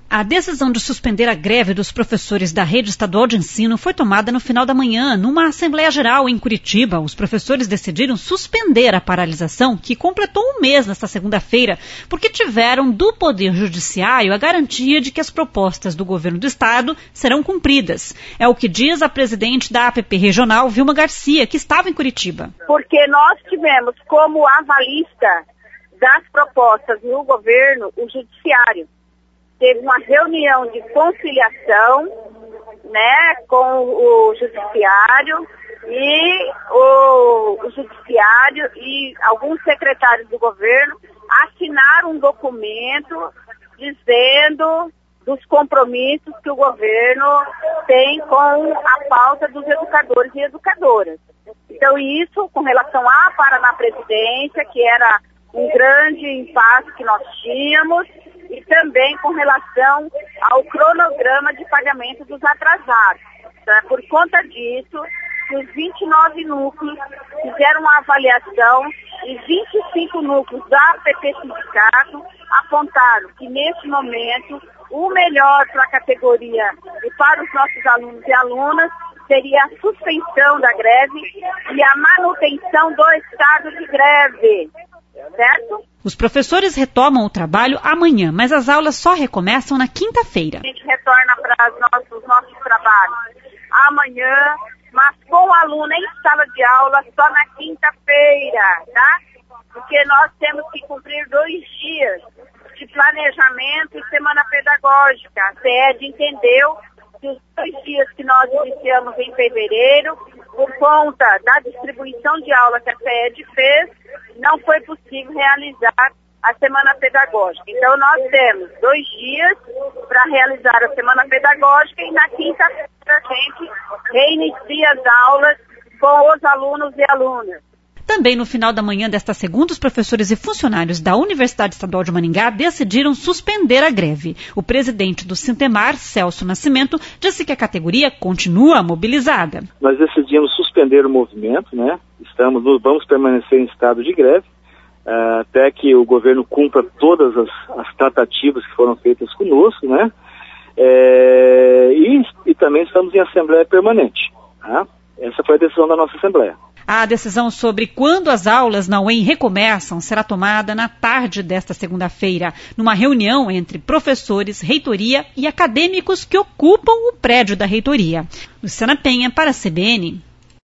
A decisão de suspender a greve dos professores da rede estadual de ensino foi tomada no final da manhã, numa Assembleia Geral em Curitiba. Os professores decidiram suspender a paralisação, que completou um mês nesta segunda-feira, porque tiveram do Poder Judiciário a garantia de que as propostas do governo do estado serão cumpridas. É o que diz a presidente da APP Regional, Vilma Garcia, que estava em Curitiba. Porque nós tivemos como avalista das propostas no governo o Judiciário. Teve uma reunião de conciliação, né, com o Judiciário e alguns secretários do governo assinaram um documento dizendo dos compromissos que o governo tem com a pauta dos educadores e educadoras. Então isso com relação à Paraná Previdência, que era um grande impasse que nós tínhamos, e também com relação ao cronograma de pagamento dos atrasados. Então, por conta disso, os 29 núcleos fizeram uma avaliação e 25 núcleos da APP Sindicato apontaram que, neste momento, o melhor para a categoria e para os nossos alunos e alunas seria a suspensão da greve e a manutenção do estado de greve. Certo? Os professores retomam o trabalho amanhã, mas as aulas só recomeçam na quinta-feira. A gente retorna para os nossos trabalhos amanhã, mas com o aluno em sala de aula só na quinta-feira, tá? Porque nós temos que cumprir 2 dias de planejamento e semana pedagógica. A CED entendeu que os 2 dias que nós iniciamos em fevereiro, por conta da distribuição de aula que a CED fez, não foi possível realizar a semana pedagógica. Então, nós temos 2 dias para realizar a semana pedagógica e na quinta-feira a gente reinicia as aulas com os alunos e alunas. Também no final da manhã desta segunda, os professores e funcionários da Universidade Estadual de Maringá decidiram suspender a greve. O presidente do Sintemar, Celso Nascimento, disse que a categoria continua mobilizada. Nós decidimos suspender o movimento, né? Vamos permanecer em estado de greve, até que o governo cumpra todas as tratativas que foram feitas conosco, né? E também estamos em assembleia permanente, tá? Essa foi a decisão da nossa assembleia. A decisão sobre quando as aulas na UEM recomeçam será tomada na tarde desta segunda-feira, numa reunião entre professores, reitoria e acadêmicos que ocupam o prédio da reitoria. Luciana Penha, para a CBN.